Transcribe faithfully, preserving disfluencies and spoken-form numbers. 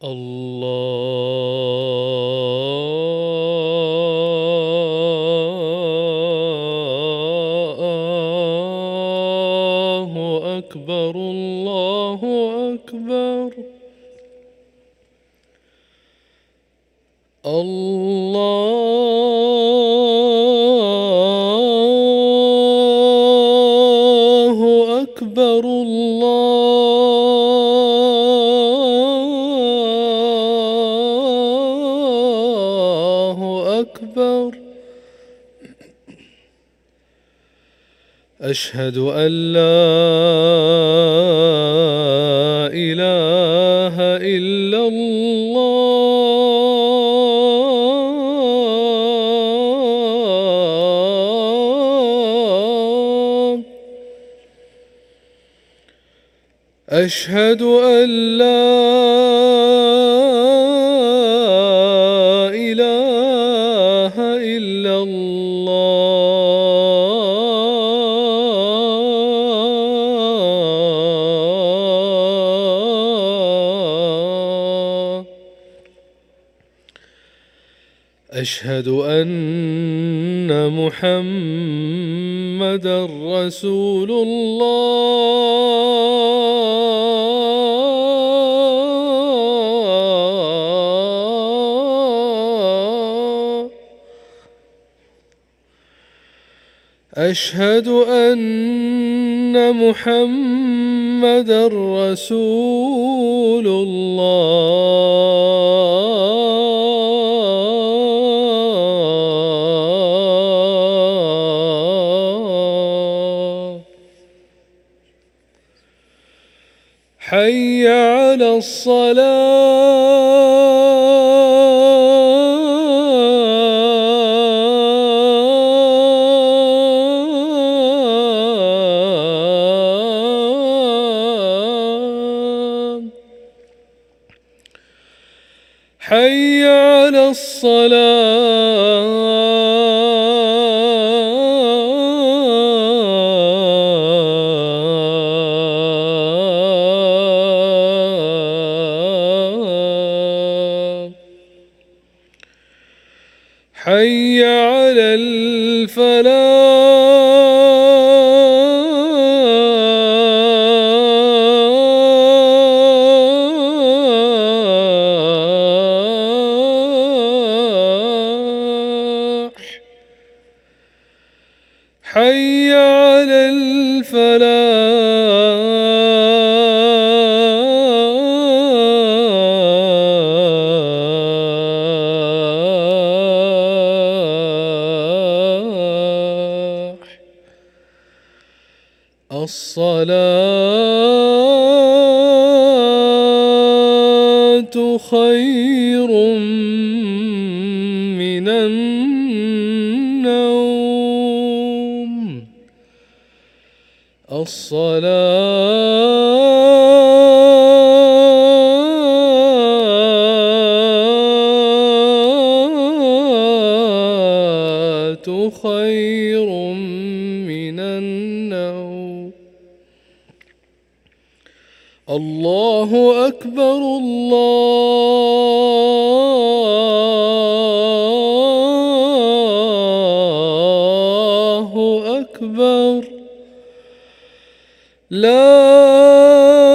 الله أكبر الله أكبر. الله أكبر الله أكبر. أشهد أن لا إله إلا الله. أشهد أن لا إله إلا الله. أشهد أن محمدًا رسول الله. أشهد أن محمدًا رسول الله. حي على الصلاة. حي على الصلاة. حي على الفلاح. حي على الفلاح. الصلاة خير من النوم. الصلاة خير من النوم. الله أكبر الله أكبر. لا